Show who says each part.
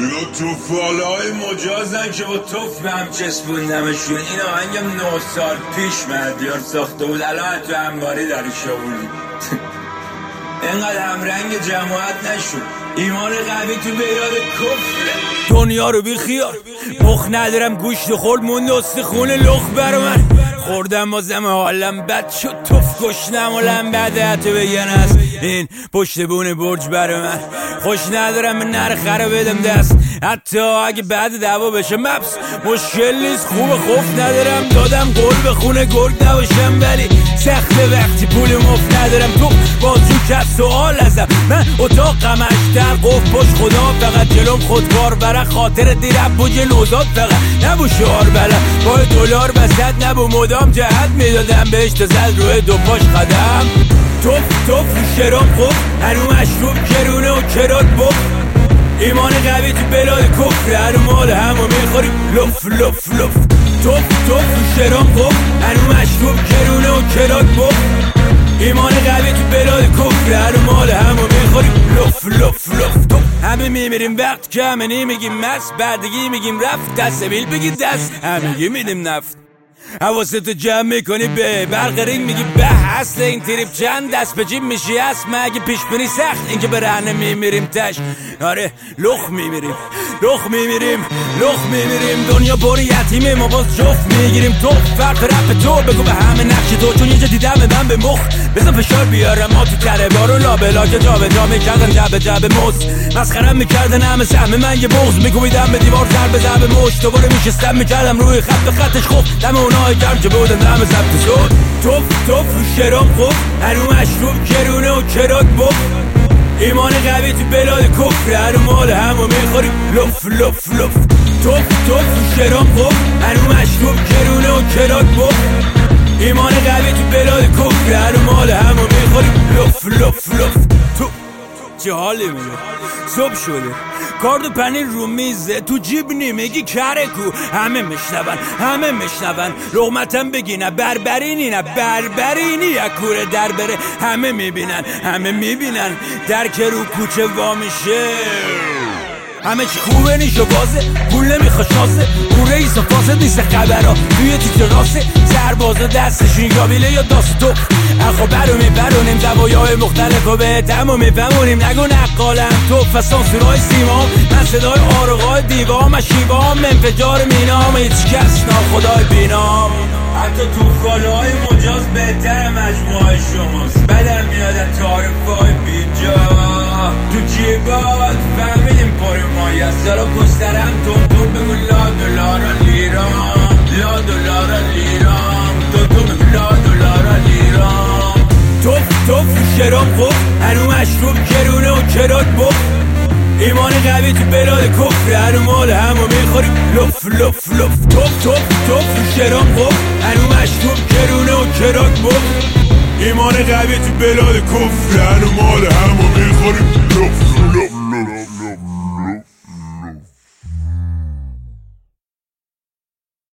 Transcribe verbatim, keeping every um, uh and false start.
Speaker 1: اینا توفالای مجازن که با توف به هم چسبوندمشون. این آهنگم نه سال پیش مهدیار ساخته بود، الان تو انباری داری شاوردی. اینقدر همرنگ جماعت نشد، ایمان قوی تو بیاد کفر.
Speaker 2: دنیا رو بی خیار مخ ندارم، گوشت خورد موند استخون لخ بر من. خوردم بازم حالم بد شد، توف گشنم و لنبده حتی بگن است این پشت بون برج بر من. خوش ندارم به نرخه رو بدم دست، حتی اگه بعد دعوا بشه مبس مشکل نیست. خوب خوف ندارم، دادم گل به خونه گرد نباشم، ولی سخت وقتی پول مفت ندارم. تو بازو کرد سوال ازم، من اتاقم اشتر قف پشت خدا، فقط جلوم خودکار برای خاطر دیرم بوج نوزاد. فقط نبو شعار بلم با دلار بسد، نبو مدام جهت میدادم بهش تا زد روی دو پاش قدم. توف توف شراب خوب هنو مشروب کرونه و کرات بخ. ایمان قوی تو بلاد کفر، هنو مال همو میخوری لف لف لف. توف توف شراب خوب هنو مشروب کرونه و کرات بخ. ایمان قوی تو بلاد کفر، هنو مال همو میخوری لف لف لف. تو همه میمیریم وقت کمه نمیگیم مست، بعدگی میگیم رفت دست بیل بگی دست، همگی میدیم نفت. حواستو جمع میکنی به برق رینگ میگی به اصل این تریپ چند دست به جیب میشی هست. مگه پیش بینی سخت اینکه به رهنه میمیریم تش؟ آره لخ میمیریم لخ میمیریم لخ میمیریم. دنیا پر یتیمه ما باز جفت میگیریم. تو فرق رپ تو بگو به همه نقش تو، چون یه جا دیدم من به مخ بزن فشار بیارم. ما تو تره بارو لابلا که جا به جا میکردن جب جب موز، مسخرم میکردن همه سهم من یه بغض، میکوبیدم به دیوار ضربه ضربه مشت. دوباره میشستم میکردم روی خط به خطش خوب دم اونای گرم که بودن دم ضبط شد. توف توف شراب خوب هنو مشروب کرونه و کرات بخ. ایمان قوی تو بلاد کفر، هنو مال همو میخوری لف لف لف. توف توف شراب خوب هنو مشروب کرونه و کرات بخ. ایمان قوی تو بلاد کفر، هنو مال همو میخوری لف لف لف. تو چه حالی میگه صبح شده کارد و پنیر رو میزه تو جیب نیمگی کره کو. همه میشنون همه میشنون لغمتم بگینه بربرینی نه بربرینی یک کوره در بره. همه میبینن همه میبینن در که رو کوچه وا میشه. همه چی خوبه نیشو بازه پول نمیخوا شاسه، اون رئیس و فاسد نیست خبرها توی تیتر راسه. سربازا دستشون یابیله یا داست تو اخو برو میبرونیم دوایای مختلف و به تمو میفهمونیم. نگو نقالم تو فسانسورای سیمام، من صدای آرقای دیوام شیوام، انفجار مینام هیچ کس ناخدای بینام.
Speaker 1: حتی توفالای مجاز بهتر مجموعه شماست، بدم میادن تعریفای بیجا تو جیبات فهمیدیم پاری مایی است. سالا کسترم تون تون بگو لا دلارا لیرام لا دلارا لیرام تو تو بگو لا دلارا لیرام.
Speaker 2: توف توف شراب خوب هنو مشروب کرونه و کرات بخ. ایمان قوی تو بلاد کفر، هنو مال همو میخوری لف لف لف. توف توف توف شراب خوب هنو مشروب کرونه و کرات بخ.
Speaker 1: ایمان قوی تو بلاد کفر، هنو مال همو میخوری لف لف لف.